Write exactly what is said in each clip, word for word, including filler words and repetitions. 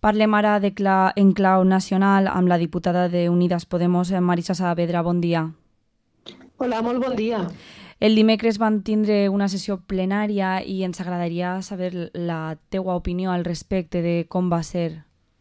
Parlem ara de cla en clau nacional amb la diputada de Unidas Podemos, Marisa Saavedra. Bon dia. Hola, molt bon dia. El dimecres van tindre una sessió plenària i ens agradaria saber la teua opinió al respecte de com va ser.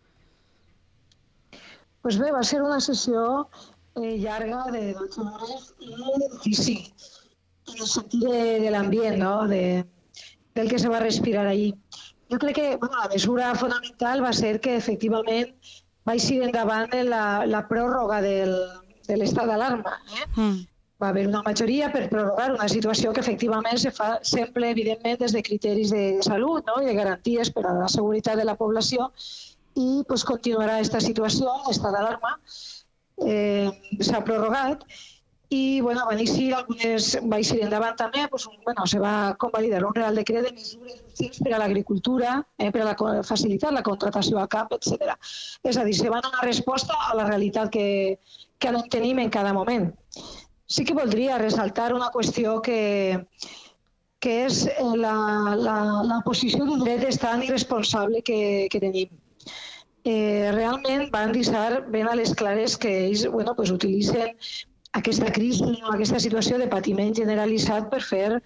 Pues bé, va ser una sessió eh, llarga de dotze hores i difícil, en el sentit de, de l'ambient, no? de, del que se va respirar ahir. Jo crec que bueno, la mesura fonamental va ser que efectivament va eixir endavant la, la pròrroga del, de l'estat d'alarma. Eh? Mm. Va haver una majoria per prorrogar una situació que efectivament se fa sempre, evidentment, des de criteris de salut, no? I de garanties per a la seguretat de la població, i pues, continuarà aquesta situació, l'estat d'alarma, eh, s'ha prorrogat, i bueno, van eixir algunes, va eixir endavant també, pues, un, bueno, se va convalidar un real decret de mesures urgents per a l'agricultura, eh, per a la, facilitar la contratació al camp, etcètera. És a dir, se va donar resposta a la realitat que, que ara tenim en cada moment. Sí que voldria ressaltar una qüestió que, que és la, la, la posició de dretes tan irresponsable que, que tenim. Eh, realment van deixar ben a les clares que ells bueno, pues, utilitzen aquesta crisi o aquesta situació de patiment generalitzat per fer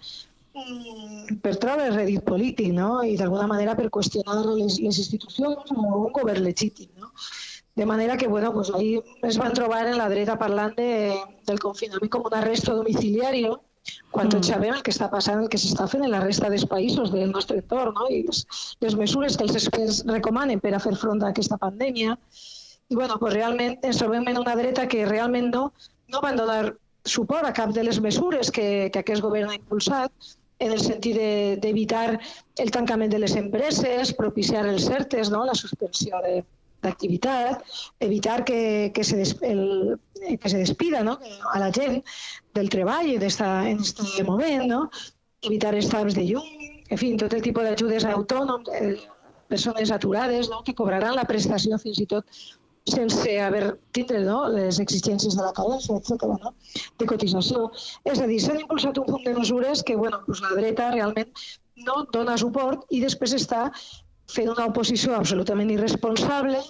per treure rèdit polític, no? I d'alguna manera per qüestionar les, les institucions o un govern legítim, no? De manera que, bueno, pues ahí es van trobar en la dreta parlant de, del confinament com un arresto domiciliari, quan mm. tots sabem el que està passant, el que s'està fent en la resta dels països del nostre entorn, no? I les, les mesures que els experts recomanen per a fer front a aquesta pandèmia. I, bueno, pues realment ens trobem en una dreta que realment no, no van donar suport a cap de les mesures que, que aquest govern ha impulsat, en el sentit d'evitar de, el tancament de les empreses, propiciar els ERTEs, no? La suspensió de d'activitat, evitar que, que, se des, el, que se despida, no? A la gent del treball en aquest moment, no? Evitar els taps de llum, en fi, tot el tipus d'ajudes a autònoms, eh, persones aturades, no? Que cobraran la prestació fins i tot sense haver tindre, no? Les exigències de la cadència, etcètera, no? De cotització. És a dir, s'han impulsat un punt de mesures que bueno, pues la dreta realment no dona suport i després està fent una oposició absolutament irresponsable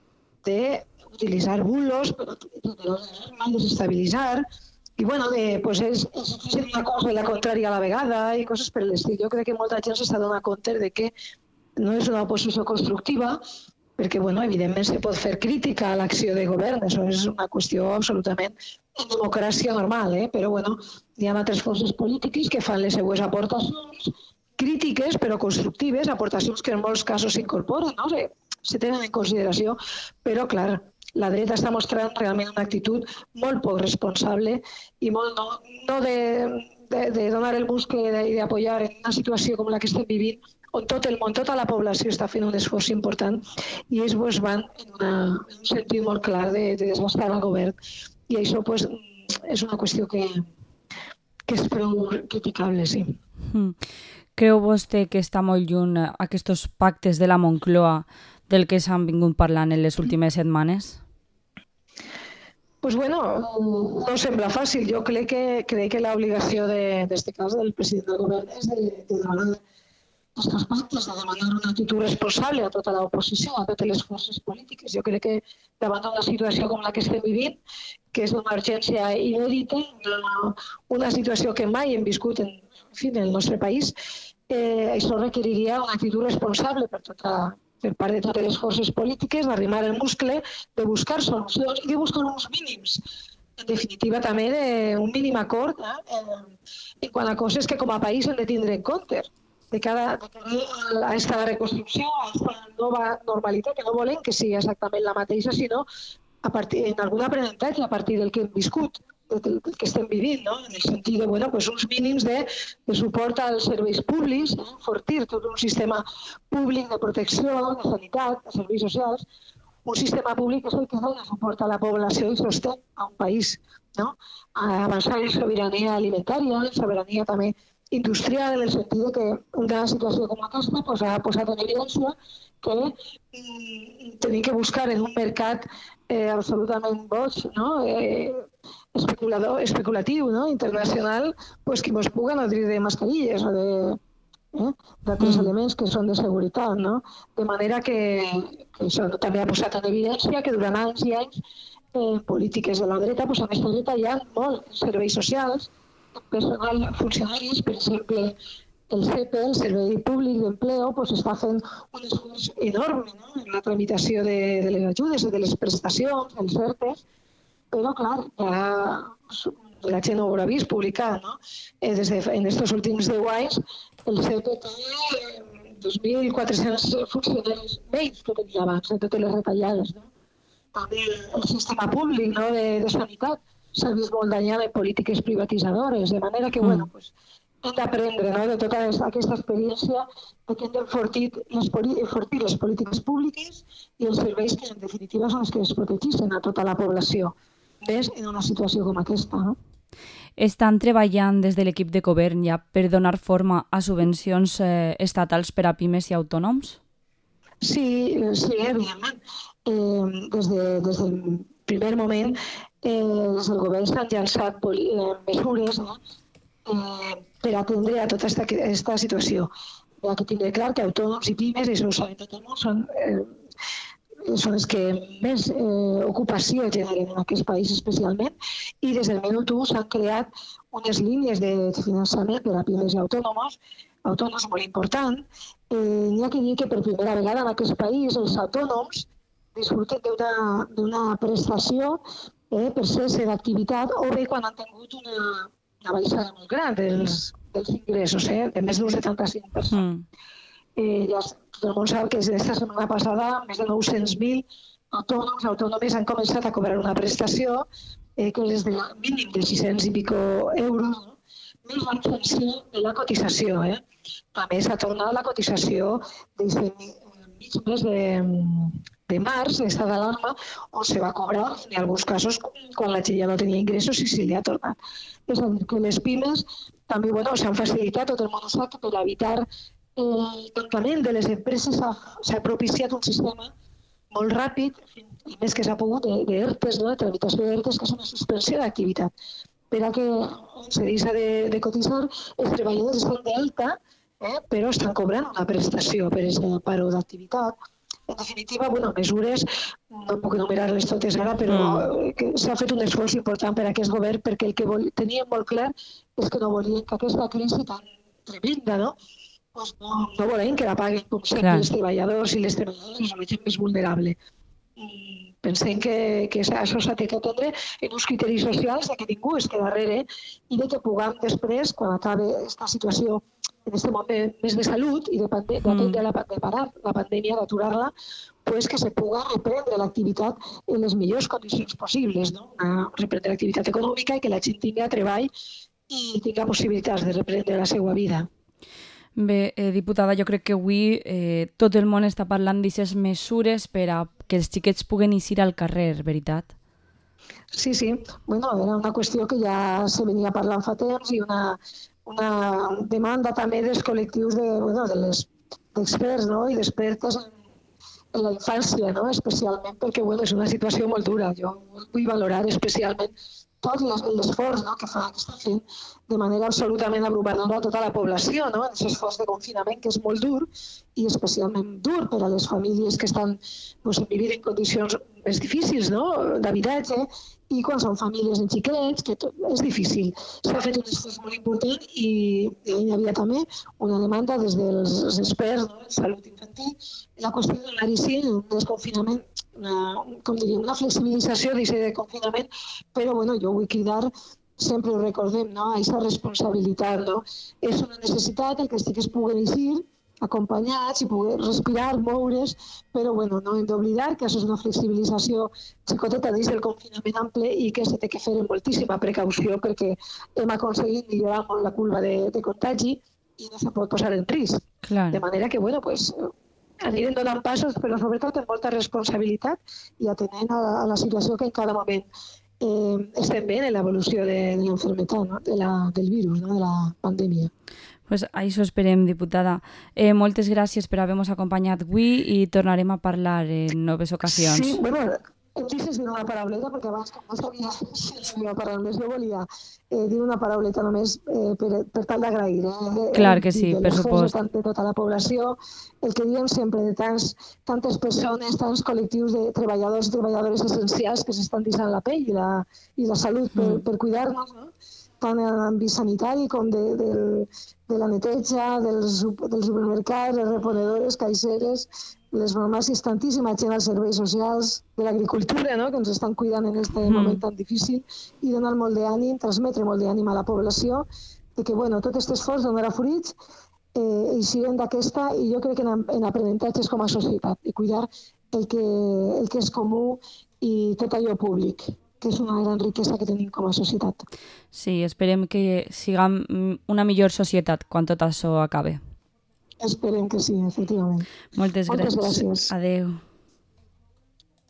d'utilitzar bulos per desestabilitzar i bueno, de, pues és, és una cosa i la contrària a la vegada i coses per l'estil. Jo crec que molta gent s'està donant compte de que no és una oposició constructiva perquè, bueno, evidentment se pot fer crítica a l'acció de govern, això és una qüestió absolutament en democràcia normal, eh? Però bueno, hi ha altres forces polítiques que fan les seues aportacions crítiques però constructives, aportacions que en molts casos s'incorporen, no? Se, se tenen en consideració, però clar, la dreta està mostrant realment una actitud molt poc responsable i molt no, no de, de, de donar el muscle i d'apoyar en una situació com la que estem vivint, on tot el món, tota la població està fent un esforç important i ells pues, van en, una, en un sentit molt clar de, de desgastar el govern. I això pues, és una qüestió que, que és prou criticable, sí. Mm. Creu vostè que està molt lluny aquests pactes de la Moncloa del que s'han vingut parlant en les últimes setmanes? Pues bueno, no sembla fàcil. Jo crec que, crec que l'obligació d'aquest cas del president del govern és de, de demanar aquests pactes, de demanar una actitud responsable a tota l'oposició, a totes les forces polítiques. Jo crec que davant d'una situació com la que estem vivint, que és d'una urgència inèdita, una, una situació que mai hem viscut en, en, fi, en el nostre país, eh, això requeriria una actitud responsable per, tota, per part de totes les forces polítiques, d'arrimar el muscle, de buscar solucions i de buscar uns mínims. En definitiva, també d'un mínim acord eh, en quant a coses que com a país hem de tindre en compte. De cara a aquesta reconstrucció, a aquesta nova normalitat, que no volem que sigui exactament la mateixa, sinó a partir, en algun aprenentatge a partir del que hem viscut, del que estem vivint, no? En el sentit de bueno, pues uns mínims de, de suport als serveis públics, eh? Enfortir tot un sistema públic de protecció, de sanitat, de serveis socials, un sistema públic que és el que dona suport a la població i sosté a un país, no? A avançar en sobirania alimentària, en sobirania també industrial, en el sentit de que una situació com aquesta pues, ha posat en evidència que mm, tenim que buscar en un mercat eh, absolutament boig, no? eh, especulador, especulatiu, no? Internacional, pues, que ens puguen nodrir de mascarilles o de eh? d'altres Mm. elements que són de seguretat, no? De manera que, que això també ha posat en evidència que durant anys i anys eh, polítiques de la dreta pues, han estat retallant molt els serveis socials, personal, funcionaris, per exemple, el C E P E, el Servei Públic d'Empleo, pues, està fent un esforç enorme, no? En la tramitació de, de les ajudes i de les prestacions, els ERTEs, però, clar, ja la gent ho haurà vist publicar, no? Eh, des de, en aquests últims deu anys, el C E P E té dos mil quatre-cents funcionaris menys que tenia abans, de totes les retallades, no? També el sistema públic, no? de, de sanitat s'ha vist molt danyat en polítiques privatitzadores, de manera que, mm. bueno, pues, hem d'aprendre, no? de tota aquesta experiència que hem d'enfortir les, enfortir les polítiques públiques i els serveis que, en definitiva, són els que es protegeixen a tota la població, més en una situació com aquesta, no? Estan treballant des de l'equip de govern ja per donar forma a subvencions eh, estatals per a pimes i autònoms? Sí, sí, evidentment. Eh, des, de, des del primer moment, eh, des del govern s'han llançat eh, mesures, no? eh, per atendre a tota aquesta situació. Hi ha que tenir clar que autònoms i pimes, això ho sabem tot el món, són, eh, són els que més eh, ocupació generen en aquest país especialment, i des del minut u s'han creat unes línies de finançament per a pimes i autònoms, autònoms molt important. Eh, N'hi ha que dir que per primera vegada en aquest país els autònoms disfruten d'una prestació eh, per cesse d'activitat o bé quan han tingut una, una baixada molt gran dels, dels ingressos, eh, de més d'un setanta-cinc per cent. Mm. Eh, ja tot el món sap que aquesta setmana passada més de nou-cents mil autònoms autònomes han començat a cobrar una prestació eh, que és del mínim de sis-cents i pico euros, no? Més l'extensió de la cotització. Eh? També s'ha tornat la cotització des de mig mes de, de març, l'estat d'alarma, on se va cobrar, en alguns casos, quan la gent ja no tenia ingressos i se li ha tornat. És a dir, que les pimes també bueno, s'han facilitat, tot el món ho sap, que per evitar el tancament de les empreses s'ha propiciat un sistema molt ràpid, i més que s'ha pogut, d'ERTEs, no? de tramitació d'ERTEs, que és una suspensió d'activitat. Per a que se deixa de, de cotitzar, els treballadors estan d'alta, eh? però estan cobrant una prestació per aquesta paro d'activitat. En definitiva, bueno, mesures, no puc enumerar-les totes ara, però mm. s'ha fet un esforç important per a aquest govern, perquè el que vol, teníem molt clar és que no volien que aquesta crisi tan tremenda, no? Pues no, no volem que la paguen com sempre els treballadors i les treballadores, la gent més vulnerable. Pensem que, que això s'ha d'atendre en uns criteris socials de que ningú es queda darrere i de que puguem després, quan acabi aquesta situació, en aquest moment més de salut i de, pande mm. de, la, de parar la pandèmia, d'aturar-la, pues que se pugui reprendre l'activitat en les millors condicions possibles, no? Una, reprendre l'activitat econòmica i que la gent tingui treball i tingui possibilitats de reprendre la seva vida. Bé, eh, diputada, jo crec que avui eh, tot el món està parlant d'aquestes mesures per a que els xiquets puguen eixir al carrer, veritat? Sí, sí. Bueno, era una qüestió que ja se venia parlant fa temps i una, una demanda també dels col·lectius de, bueno, de les d'experts, no? I d'expertes en, en la infància, no? Especialment perquè bueno, és una situació molt dura. Jo vull valorar especialment tot l'esforç, no? que, fa, que està fent de manera absolutament abrumadora a tota la població, no? En aquest esforç de confinament que és molt dur i especialment dur per a les famílies que estan pues, vivint en condicions més difícils, no? d'habitatge, i quan són famílies en xiquets, que tot, és difícil. S'ha fet un esforç molt important i, i hi havia també una demanda des dels experts, no? en salut infantil, la qüestió de l'anar-hi en un desconfinament, una, com diria, una flexibilització d'aquest confinament, però bueno, jo vull cridar, sempre ho recordem, no? aquesta responsabilitat. No? És una necessitat el que els xiquets puguen eixir acompanyats i poder respirar, moure's, però bueno, no hem d'oblidar que això és una flexibilització xicoteta dins del confinament ample i que s'ha de fer amb moltíssima precaució perquè hem aconseguit millorar molt la curva de, de contagi i no se pot posar en risc. Clar. De manera que, bueno, pues, anirem donant passos, però sobretot amb molta responsabilitat i atenent a, a la situació que en cada moment eh, estem veient en l'evolució de, de l'enfermetat, no? de la, del virus, no? de la pandèmia. Pues això esperem, diputada. Eh, moltes gràcies per haver-nos acompanyat avui i tornarem a parlar en noves ocasions. Sí, bueno, em deixes dir una parauleta, perquè abans com no sabia si la meva paraula més, jo volia eh, dir una parauleta només eh, per, per tal d'agrair. Eh, Clar que sí, per supost. De, de tota la població, el que diem sempre de tants, tantes persones, tants col·lectius de treballadors i treballadores essencials que s'estan deixant la pell i la, i la salut per, mm. per cuidar-nos, no? Tant en l'àmbit sanitari com de, de, de la neteja, dels, dels supermercats, les reponedores, caixeres, les farmàcies, tantíssima gent als serveis socials, de l'agricultura, no? Que ens estan cuidant en aquest mm. moment tan difícil, i donar molt d'ànim, transmetre molt d'ànim a la població, de que bueno, tot aquest esforç donarà fruits, eh, eixirem d'aquesta, i jo crec que en, en aprenentatges com a societat, i cuidar el que, el que és comú i tot allò públic, que és una gran riquesa que tenim com a societat. Sí, esperem que siguem una millor societat quan tot això acabe. Esperem que sí, efectivament. Moltes, Moltes gràcies. gràcies. Adéu.